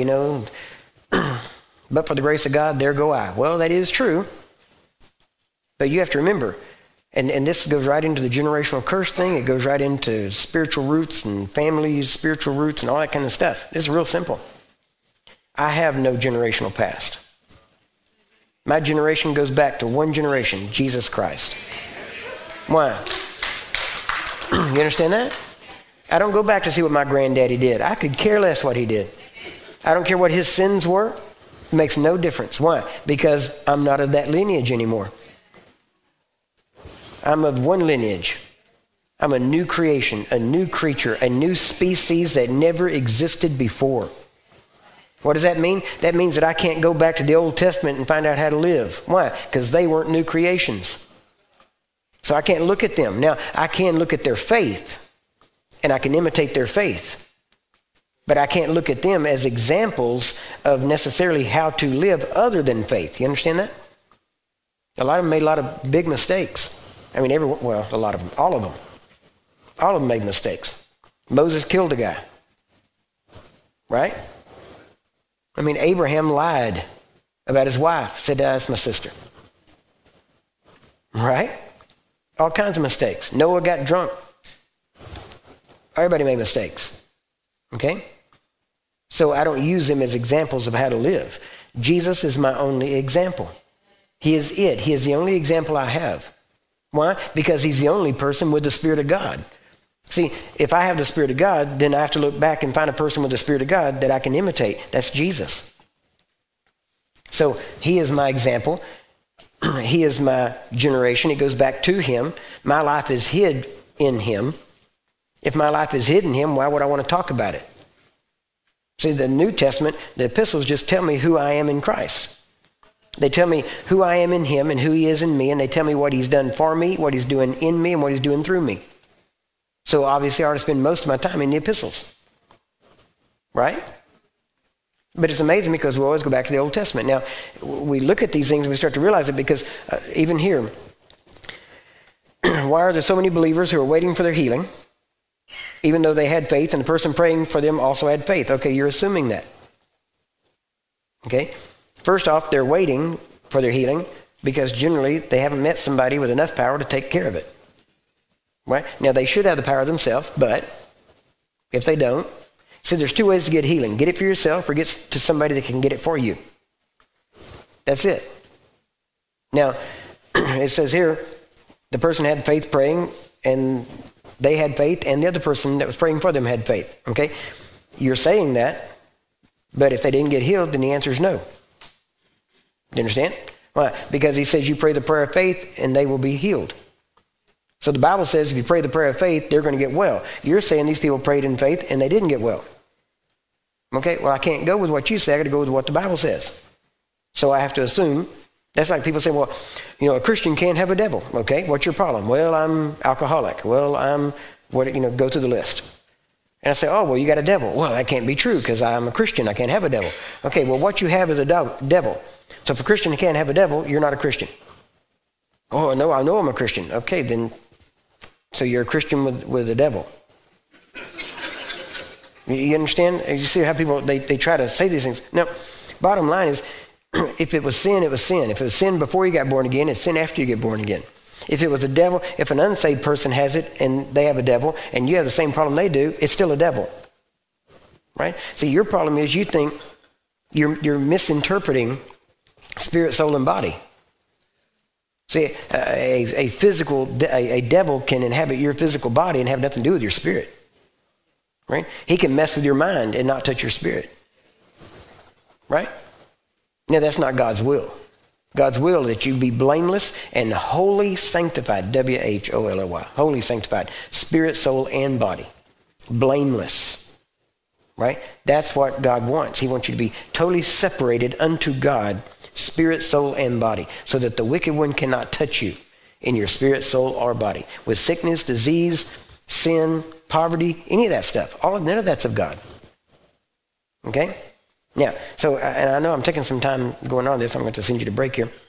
for the grace of God, there go I. Well, that is true. But you have to remember, and this goes right into the generational curse thing. It goes right into spiritual roots and family spiritual roots and all that kind of stuff. This is real simple. I have no generational past. My generation goes back to one generation, Jesus Christ. Why? You understand that? I don't go back to see what my granddaddy did. I could care less what he did. I don't care what his sins were. It makes no difference. Why? Because I'm not of that lineage anymore. I'm of one lineage. I'm a new creation, a new creature, a new species that never existed before. What does that mean? That means that I can't go back to the Old Testament and find out how to live. Why? Because they weren't new creations. So I can't look at them. Now, I can look at their faith, and I can imitate their faith. But I can't look at them as examples of necessarily how to live other than faith. You understand that? A lot of them made a lot of big mistakes. I mean, a lot of them, all of them. All of them made mistakes. Moses killed a guy. Right? I mean, Abraham lied about his wife, said that's my sister. Right? All kinds of mistakes. Noah got drunk. Everybody made mistakes. Okay? So I don't use them as examples of how to live. Jesus is my only example. He is it. He is the only example I have. Why? Because he's the only person with the Spirit of God. See, if I have the Spirit of God, then I have to look back and find a person with the Spirit of God that I can imitate. That's Jesus. So he is my example. He is my generation. It goes back to him. My life is hid in him. If my life is hid in him, why would I want to talk about it? See, the New Testament, the epistles just tell me who I am in Christ. They tell me who I am in him and who he is in me, and they tell me what he's done for me, what he's doing in me, and what he's doing through me. So obviously I ought to spend most of my time in the epistles. Right? But it's amazing because we always go back to the Old Testament. Now, we look at these things and we start to realize it because even here, why are there so many believers who are waiting for their healing, even though they had faith and the person praying for them also had faith? Okay, you're assuming that. Okay? First off, they're waiting for their healing because generally they haven't met somebody with enough power to take care of it. Right? Now, they should have the power themselves, but if they don't, so there's two ways to get healing. Get it for yourself or get to somebody that can get it for you. That's it. Now, it says here, the person had faith praying, and they had faith, and the other person that was praying for them had faith. Okay? You're saying that, but if they didn't get healed, then the answer is no. You understand? Why? Because he says you pray the prayer of faith, and they will be healed. So the Bible says if you pray the prayer of faith, they're going to get well. You're saying these people prayed in faith and they didn't get well. Okay, well, I can't go with what you say. I got to go with what the Bible says. So I have to assume. That's like people say, well, a Christian can't have a devil. Okay, what's your problem? Well, I'm alcoholic. Well, go through the list. And I say, oh, well, you got a devil. Well, that can't be true because I'm a Christian. I can't have a devil. Okay, well, what you have is a devil. So if a Christian can't have a devil, you're not a Christian. Oh, no, I know I'm a Christian. Okay, then. So you're a Christian with the devil. You understand? You see how people, they try to say these things. Now, bottom line is, if it was sin, it was sin. If it was sin before you got born again, it's sin after you get born again. If it was a devil, if an unsaved person has it and they have a devil and you have the same problem they do, it's still a devil. Right? See, your problem is you think you're misinterpreting spirit, soul, and body. See, a devil can inhabit your physical body and have nothing to do with your spirit. Right? He can mess with your mind and not touch your spirit. Right? Now, that's not God's will. God's will is that you be blameless and wholly sanctified, W-H-O-L-L-Y, wholly sanctified, spirit, soul, and body. Blameless. Right? That's what God wants. He wants you to be totally separated unto God, spirit, soul, and body, so that the wicked one cannot touch you in your spirit, soul, or body. With sickness, disease, sin, poverty, any of that stuff. None of that's of God. Okay? Yeah, so, and I know I'm taking some time going on this. I'm going to send you to break here.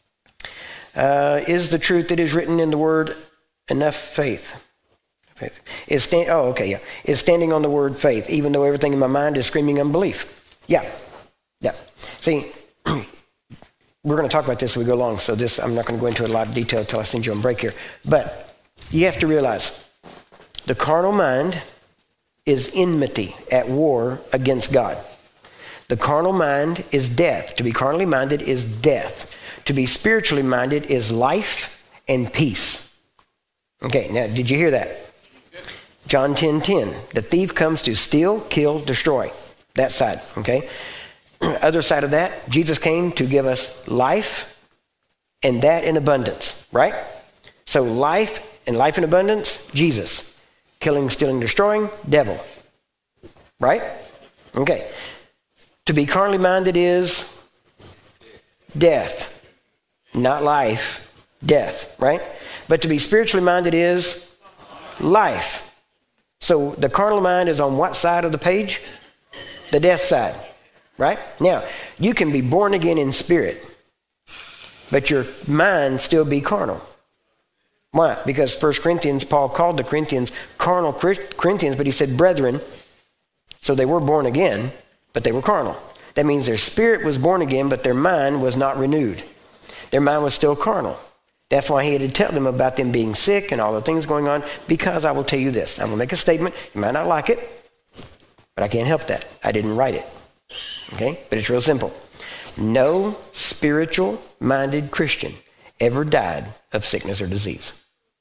Is the truth that is written in the word enough faith? Is standing on the word faith, even though everything in my mind is screaming unbelief? Yeah. See, we're going to talk about this as we go along, so I'm not going to go into a lot of detail until I send you on break here. But you have to realize the carnal mind is enmity, at war against God. The carnal mind is death. To be carnally minded is death. To be spiritually minded is life and peace. Okay, now did you hear that? John 10:10. The thief comes to steal, kill, destroy. That side, okay? Other side of that, Jesus came to give us life and that in abundance, right? So life and life in abundance, Jesus. Killing, stealing, destroying, devil. Right? Okay. To be carnally minded is death. Not life, death, right? But to be spiritually minded is life. So the carnal mind is on what side of the page? The death side, right? Now, you can be born again in spirit, but your mind still be carnal. Why? Because 1 Corinthians, Paul called the Corinthians carnal Corinthians, but he said brethren. So they were born again, but they were carnal. That means their spirit was born again, but their mind was not renewed. Their mind was still carnal. That's why he had to tell them about them being sick and all the things going on, because I will tell you this. I will make a statement. You might not like it, but I can't help that. I didn't write it. Okay? But it's real simple. No spiritual-minded Christian ever died of sickness or disease.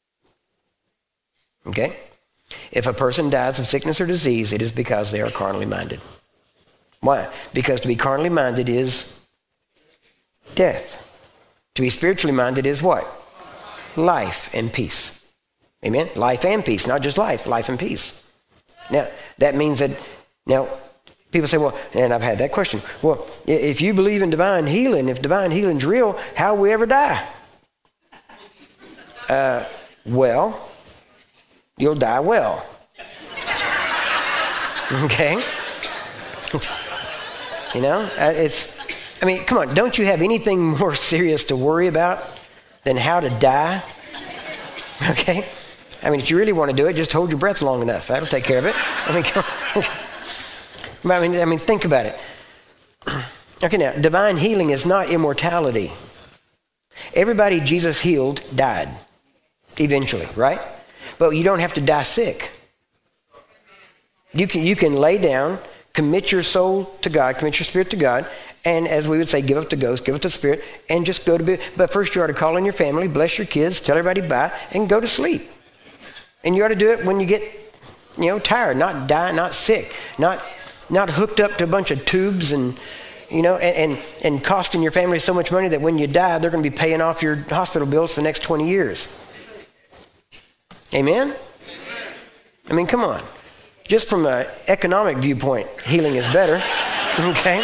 Okay? If a person dies of sickness or disease, it is because they are carnally minded. Why? Because to be carnally minded is death. To be spiritually minded is what? Life and peace. Amen? Life and peace, not just life and peace. Now, that means that, now, people say, well, and I've had that question, well, if you believe in divine healing, if divine healing is real, how will we ever die? Well, you'll die well. Okay? You know, come on, don't you have anything more serious to worry about than how to die? Okay? If you really want to do it, just hold your breath long enough. That'll take care of it. Think about it. Okay, now, divine healing is not immortality. Everybody Jesus healed died eventually, right? But you don't have to die sick. You can lay down, commit your soul to God, commit your spirit to God, and as we would say, give up the ghost, give up the spirit, and just go to bed. But first you ought to call in your family, bless your kids, tell everybody bye, and go to sleep. And you ought to do it when you get, tired, not die, not sick, not hooked up to a bunch of tubes and costing your family so much money that when you die, they're going to be paying off your hospital bills for the next 20 years. Amen? Come on. Just from an economic viewpoint, healing is better. Okay?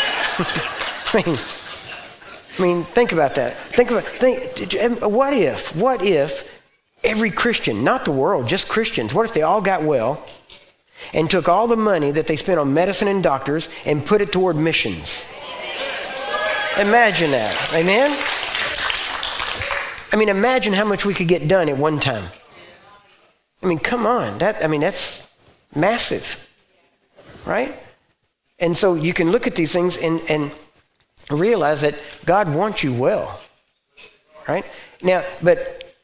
Think about that. What if every Christian, not the world, just Christians, what if they all got well and took all the money that they spent on medicine and doctors and put it toward missions? Imagine that. Amen? Imagine how much we could get done at one time. Come on. That's massive. Right? And so you can look at these things and realize that God wants you well. Right? Now, but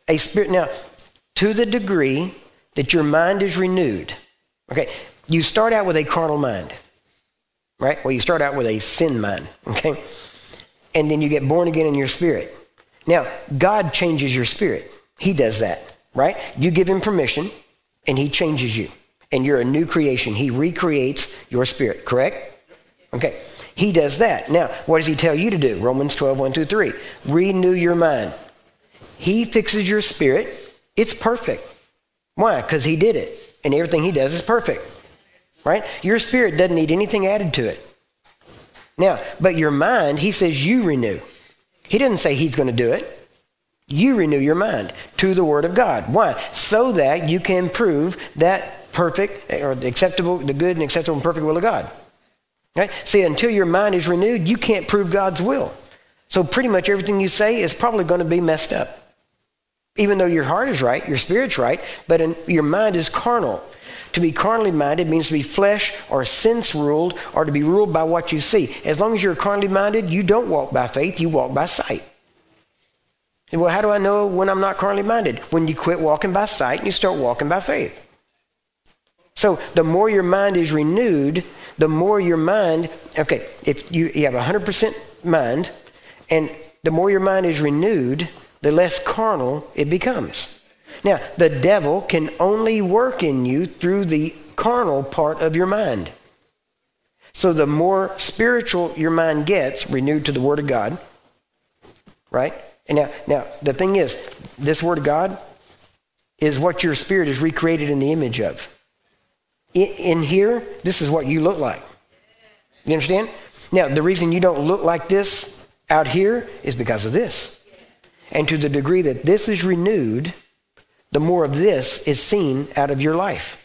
to the degree that your mind is renewed. Okay, you start out with a carnal mind. Right? Well, you start out with a sin mind. Okay? And then you get born again in your spirit. Now, God changes your spirit. He does that. Right? You give him permission and he changes you. And you're a new creation. He recreates your spirit, correct? Okay. He does that. Now, what does he tell you to do? Romans 12, 1, 2, 3. Renew your mind. He fixes your spirit. It's perfect. Why? Because he did it. And everything he does is perfect. Right? Your spirit doesn't need anything added to it. Now, but your mind, he says you renew. He didn't say he's going to do it. You renew your mind to the Word of God. Why? So that you can prove that perfect or the good and acceptable and perfect will of God. Right? See, until your mind is renewed, you can't prove God's will. So pretty much everything you say is probably going to be messed up. Even though your heart is right, your spirit's right, but your mind is carnal. To be carnally minded means to be flesh or sense ruled or to be ruled by what you see. As long as you're carnally minded, you don't walk by faith, you walk by sight. Well, how do I know when I'm not carnally minded? When you quit walking by sight and you start walking by faith. So the more your mind is renewed, the more your mind, if you have 100% mind, and the more your mind is renewed, the less carnal it becomes. Now, the devil can only work in you through the carnal part of your mind. So the more spiritual your mind gets, renewed to the Word of God, right? And now the thing is, this Word of God is what your spirit is recreated in the image of. In here, this is what you look like. You understand? Now, the reason you don't look like this out here is because of this. And to the degree that this is renewed, the more of this is seen out of your life.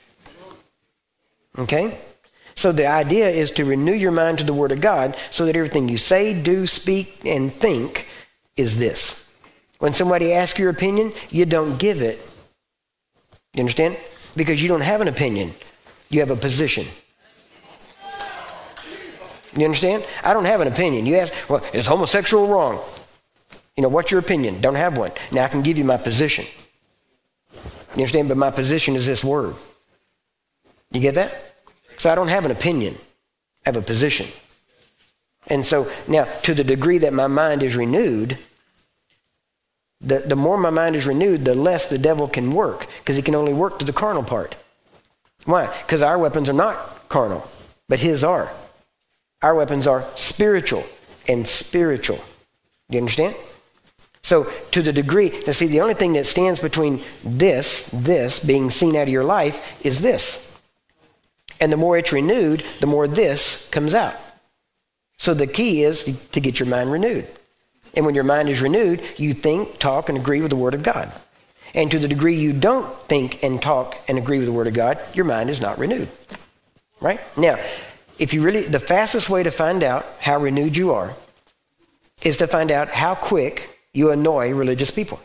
Okay? So the idea is to renew your mind to the Word of God so that everything you say, do, speak, and think is this. When somebody asks your opinion, you don't give it. You understand? Because you don't have an opinion. You have a position. You understand? I don't have an opinion. You ask, well, is homosexual wrong? What's your opinion? Don't have one. Now I can give you my position. You understand? But my position is this word. You get that? So I don't have an opinion. I have a position. And so now, to the degree that my mind is renewed, the more my mind is renewed, the less the devil can work, because he can only work to the carnal part. Why? Because our weapons are not carnal, but his are. Our weapons are spiritual and spiritual. Do you understand? So to the degree, now see, the only thing that stands between this being seen out of your life is this. And the more it's renewed, the more this comes out. So the key is to get your mind renewed. And when your mind is renewed, you think, talk, and agree with the Word of God. And to the degree you don't think and talk and agree with the Word of God, your mind is not renewed. Right? Now, the fastest way to find out how renewed you are is to find out how quick you annoy religious people.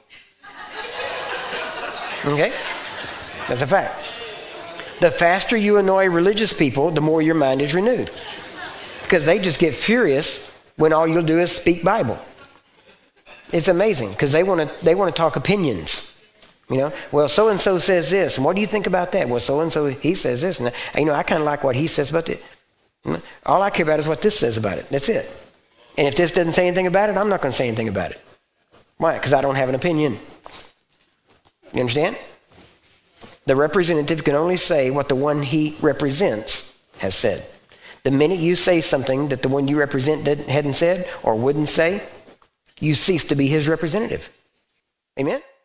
Okay? That's a fact. The faster you annoy religious people, the more your mind is renewed. Because they just get furious when all you'll do is speak Bible. It's amazing, because they want to talk opinions. Well, so-and-so says this, and what do you think about that? Well, so-and-so, he says this, and I kind of like what he says about it. All I care about is what this says about it. That's it. And if this doesn't say anything about it, I'm not going to say anything about it. Why? Because I don't have an opinion. You understand? The representative can only say what the one he represents has said. The minute you say something that the one you represent hadn't said or wouldn't say, you cease to be his representative. Amen?